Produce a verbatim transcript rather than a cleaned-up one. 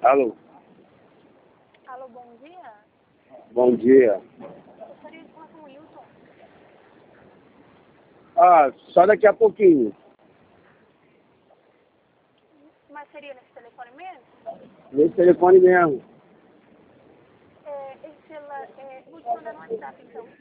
Alô? Alô, bom dia. Bom dia. Gostaria de falar com o Wilton. Ah, só daqui a pouquinho. Mas seria nesse telefone mesmo? Nesse telefone mesmo. É, esse celular, é, vou te mandar no WhatsApp, então.